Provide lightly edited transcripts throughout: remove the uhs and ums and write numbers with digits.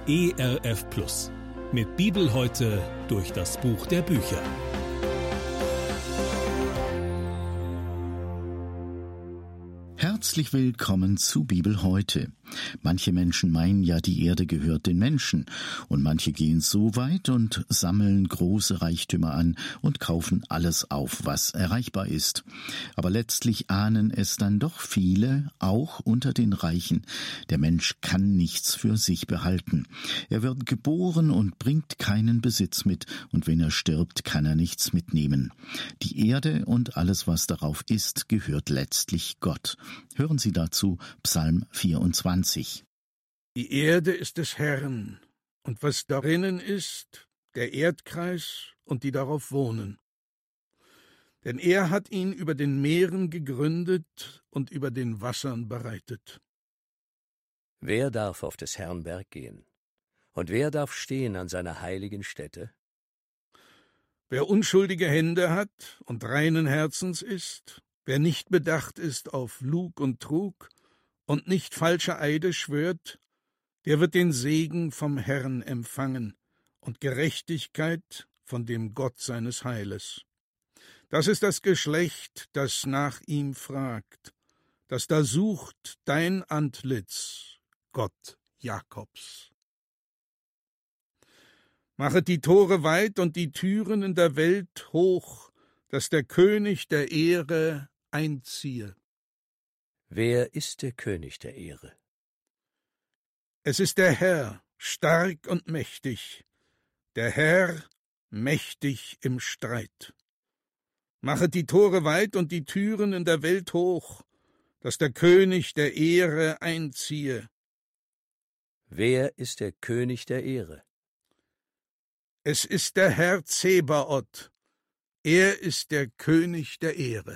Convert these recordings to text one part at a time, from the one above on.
ERF Plus. Mit Bibel heute durch das Buch der Bücher. Herzlich willkommen zu Bibel heute. Manche Menschen meinen ja, die Erde gehört den Menschen, und manche gehen so weit und sammeln große Reichtümer an und kaufen alles auf, was erreichbar ist. Aber letztlich ahnen es dann doch viele, auch unter den Reichen. Der Mensch kann nichts für sich behalten. Er wird geboren und bringt keinen Besitz mit, und wenn er stirbt, kann er nichts mitnehmen. Die Erde und alles, was darauf ist, gehört letztlich Gott. Hören Sie dazu Psalm 24. Die Erde ist des Herrn, und was darinnen ist, der Erdkreis und die darauf wohnen. Denn er hat ihn über den Meeren gegründet und über den Wassern bereitet. Wer darf auf des Herrn Berg gehen? Und wer darf stehen an seiner heiligen Stätte? Wer unschuldige Hände hat und reinen Herzens ist, wer nicht bedacht ist auf Lug und Trug und nicht falsche Eide schwört, der wird den Segen vom Herrn empfangen und Gerechtigkeit von dem Gott seines Heiles. Das ist das Geschlecht, das nach ihm fragt, das da sucht dein Antlitz, Gott Jakobs. Machet die Tore weit und die Türen in der Welt hoch, dass der König der Ehre einziehe. Wer ist der König der Ehre? Es ist der Herr, stark und mächtig, der Herr, mächtig im Streit. Machet die Tore weit und die Türen in der Welt hoch, dass der König der Ehre einziehe. Wer ist der König der Ehre? Es ist der Herr Zebaoth, er ist der König der Ehre.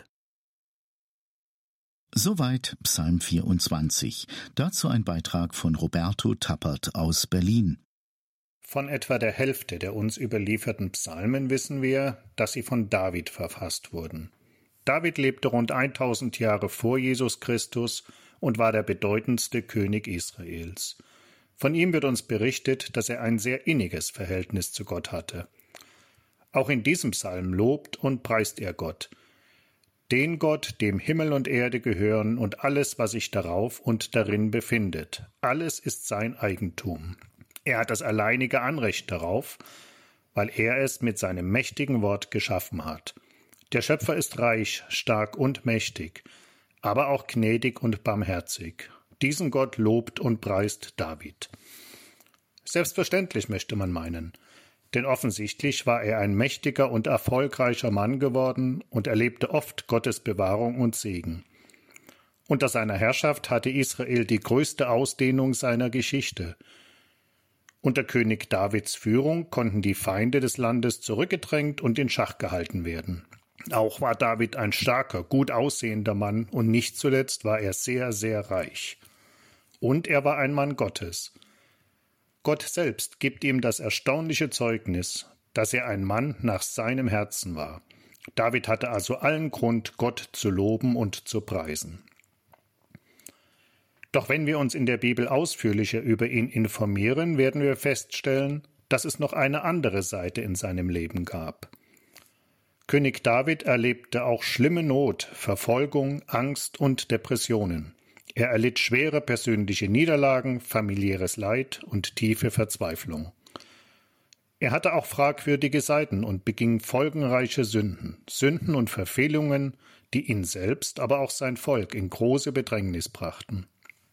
Soweit Psalm 24. Dazu ein Beitrag von Roberto Tappert aus Berlin. Von etwa der Hälfte der uns überlieferten Psalmen wissen wir, dass sie von David verfasst wurden. David lebte rund 1000 Jahre vor Jesus Christus und war der bedeutendste König Israels. Von ihm wird uns berichtet, dass er ein sehr inniges Verhältnis zu Gott hatte. Auch in diesem Psalm lobt und preist er Gott. Den Gott, dem Himmel und Erde gehören und alles, was sich darauf und darin befindet. Alles ist sein Eigentum. Er hat das alleinige Anrecht darauf, weil er es mit seinem mächtigen Wort geschaffen hat. Der Schöpfer ist reich, stark und mächtig, aber auch gnädig und barmherzig. Diesen Gott lobt und preist David. Selbstverständlich möchte man meinen, denn offensichtlich war er ein mächtiger und erfolgreicher Mann geworden und erlebte oft Gottes Bewahrung und Segen. Unter seiner Herrschaft hatte Israel die größte Ausdehnung seiner Geschichte. Unter König Davids Führung konnten die Feinde des Landes zurückgedrängt und in Schach gehalten werden. Auch war David ein starker, gut aussehender Mann und nicht zuletzt war er sehr, sehr reich. Und er war ein Mann Gottes. Gott selbst gibt ihm das erstaunliche Zeugnis, dass er ein Mann nach seinem Herzen war. David hatte also allen Grund, Gott zu loben und zu preisen. Doch wenn wir uns in der Bibel ausführlicher über ihn informieren, werden wir feststellen, dass es noch eine andere Seite in seinem Leben gab. König David erlebte auch schlimme Not, Verfolgung, Angst und Depressionen. Er erlitt schwere persönliche Niederlagen, familiäres Leid und tiefe Verzweiflung. Er hatte auch fragwürdige Seiten und beging folgenreiche Sünden und Verfehlungen, die ihn selbst, aber auch sein Volk in große Bedrängnis brachten.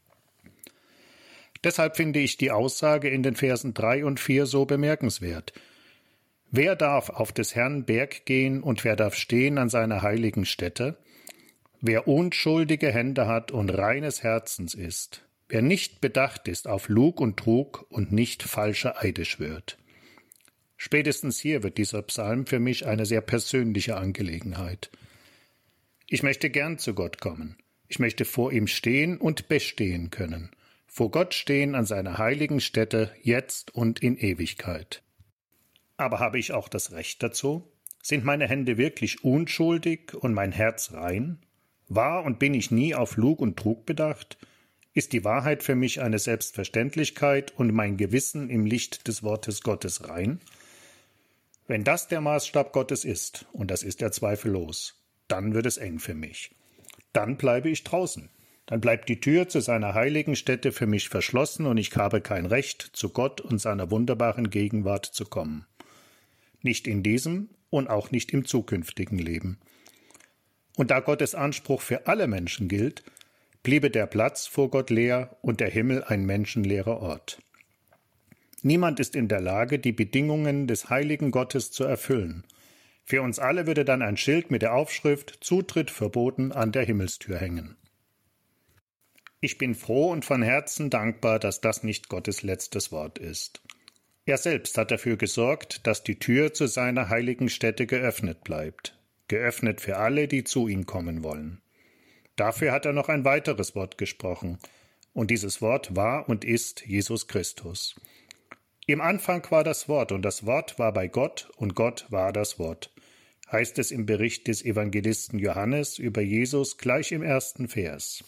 Deshalb finde ich die Aussage in den Versen 3 und 4 so bemerkenswert. Wer darf auf des Herrn Berg gehen und wer darf stehen an seiner heiligen Stätte? Wer unschuldige Hände hat und reines Herzens ist, wer nicht bedacht ist auf Lug und Trug und nicht falsche Eide schwört. Spätestens hier wird dieser Psalm für mich eine sehr persönliche Angelegenheit. Ich möchte gern zu Gott kommen. Ich möchte vor ihm stehen und bestehen können. Vor Gott stehen an seiner heiligen Stätte, jetzt und in Ewigkeit. Aber habe ich auch das Recht dazu? Sind meine Hände wirklich unschuldig und mein Herz rein? War und bin ich nie auf Lug und Trug bedacht? Ist die Wahrheit für mich eine Selbstverständlichkeit und mein Gewissen im Licht des Wortes Gottes rein? Wenn das der Maßstab Gottes ist, und das ist er zweifellos, dann wird es eng für mich. Dann bleibe ich draußen. Dann bleibt die Tür zu seiner heiligen Stätte für mich verschlossen und ich habe kein Recht, zu Gott und seiner wunderbaren Gegenwart zu kommen. Nicht in diesem und auch nicht im zukünftigen Leben. Und da Gottes Anspruch für alle Menschen gilt, bliebe der Platz vor Gott leer und der Himmel ein menschenleerer Ort. Niemand ist in der Lage, die Bedingungen des heiligen Gottes zu erfüllen. Für uns alle würde dann ein Schild mit der Aufschrift »Zutritt verboten« an der Himmelstür hängen. Ich bin froh und von Herzen dankbar, dass das nicht Gottes letztes Wort ist. Er selbst hat dafür gesorgt, dass die Tür zu seiner heiligen Stätte geöffnet bleibt, geöffnet für alle, die zu ihm kommen wollen. Dafür hat er noch ein weiteres Wort gesprochen, und dieses Wort war und ist Jesus Christus. Im Anfang war das Wort, und das Wort war bei Gott, und Gott war das Wort, heißt es im Bericht des Evangelisten Johannes über Jesus gleich im 1. Vers.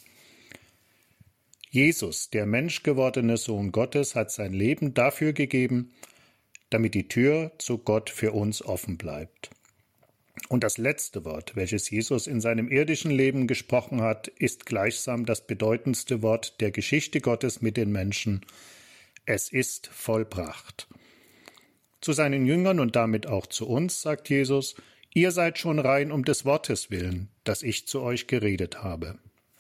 Jesus, der menschgewordene Sohn Gottes, hat sein Leben dafür gegeben, damit die Tür zu Gott für uns offen bleibt. Und das letzte Wort, welches Jesus in seinem irdischen Leben gesprochen hat, ist gleichsam das bedeutendste Wort der Geschichte Gottes mit den Menschen. Es ist vollbracht. Zu seinen Jüngern und damit auch zu uns sagt Jesus, ihr seid schon rein um des Wortes willen, das ich zu euch geredet habe.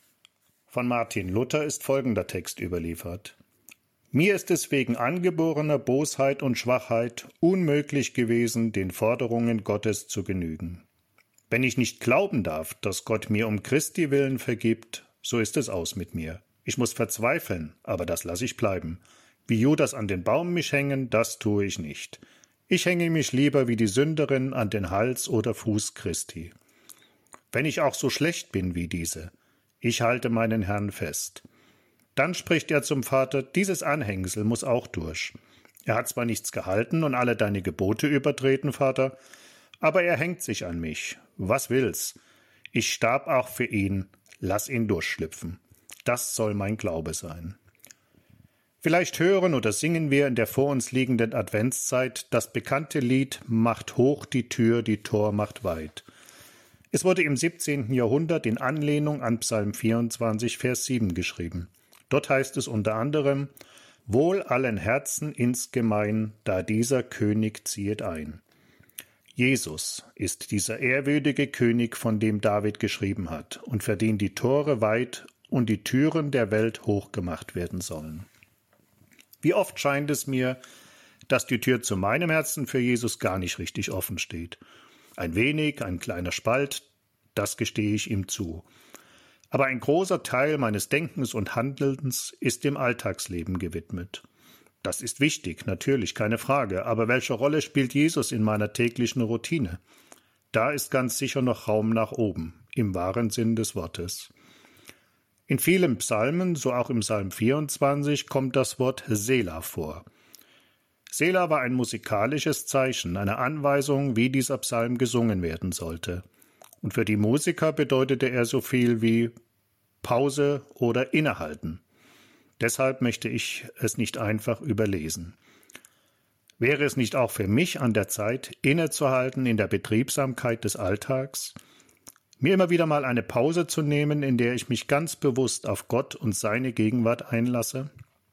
Von Martin Luther ist folgender Text überliefert. Mir ist es wegen angeborener Bosheit und Schwachheit unmöglich gewesen, den Forderungen Gottes zu genügen. Wenn ich nicht glauben darf, dass Gott mir um Christi willen vergibt, so ist es aus mit mir. Ich muss verzweifeln, aber das lasse ich bleiben. Wie Judas an den Baum mich hängen, das tue ich nicht. Ich hänge mich lieber wie die Sünderin an den Hals oder Fuß Christi. Wenn ich auch so schlecht bin wie diese, ich halte meinen Herrn fest. Dann spricht er zum Vater, dieses Anhängsel muss auch durch. Er hat zwar nichts gehalten und alle deine Gebote übertreten, Vater, aber er hängt sich an mich. Was will's? Ich starb auch für ihn, lass ihn durchschlüpfen. Das soll mein Glaube sein. Vielleicht hören oder singen wir in der vor uns liegenden Adventszeit das bekannte Lied »Macht hoch die Tür, die Tor macht weit«. Es wurde im 17. Jahrhundert in Anlehnung an Psalm 24, Vers 7 geschrieben. Dort heißt es unter anderem, »Wohl allen Herzen insgemein, da dieser König ziehet ein.« Jesus ist dieser ehrwürdige König, von dem David geschrieben hat, und für den die Tore weit und die Türen der Welt hochgemacht werden sollen. Wie oft scheint es mir, dass die Tür zu meinem Herzen für Jesus gar nicht richtig offen steht. Ein wenig, ein kleiner Spalt, das gestehe ich ihm zu. Aber ein großer Teil meines Denkens und Handelns ist dem Alltagsleben gewidmet. Das ist wichtig, natürlich, keine Frage, aber welche Rolle spielt Jesus in meiner täglichen Routine? Da ist ganz sicher noch Raum nach oben, im wahren Sinn des Wortes. In vielen Psalmen, so auch im Psalm 24, kommt das Wort Selah vor. Selah war ein musikalisches Zeichen, eine Anweisung, wie dieser Psalm gesungen werden sollte. Und für die Musiker bedeutete er so viel wie Pause oder Innehalten. Deshalb möchte ich es nicht einfach überlesen. Wäre es nicht auch für mich an der Zeit, innezuhalten in der Betriebsamkeit des Alltags? Mir immer wieder mal eine Pause zu nehmen, in der ich mich ganz bewusst auf Gott und seine Gegenwart einlasse?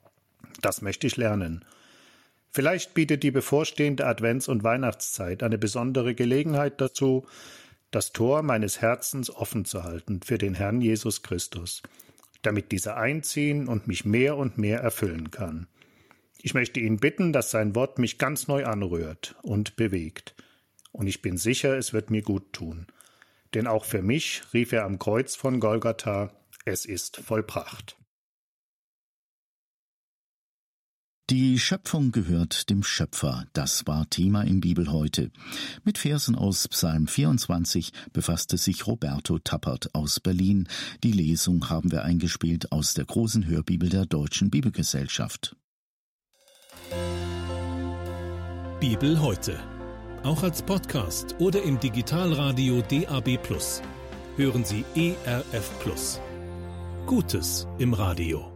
Das möchte ich lernen. Vielleicht bietet die bevorstehende Advents- und Weihnachtszeit eine besondere Gelegenheit dazu, das Tor meines Herzens offen zu halten für den Herrn Jesus Christus, damit dieser einziehen und mich mehr und mehr erfüllen kann. Ich möchte ihn bitten, dass sein Wort mich ganz neu anrührt und bewegt. Und ich bin sicher, es wird mir gut tun. Denn auch für mich rief er am Kreuz von Golgatha, es ist vollbracht. Die Schöpfung gehört dem Schöpfer, das war Thema im Bibel heute. Mit Versen aus Psalm 24 befasste sich Roberto Tappert aus Berlin. Die Lesung haben wir eingespielt aus der großen Hörbibel der Deutschen Bibelgesellschaft. Bibel heute. Auch als Podcast oder im Digitalradio DAB+. Hören Sie ERF+. Gutes im Radio.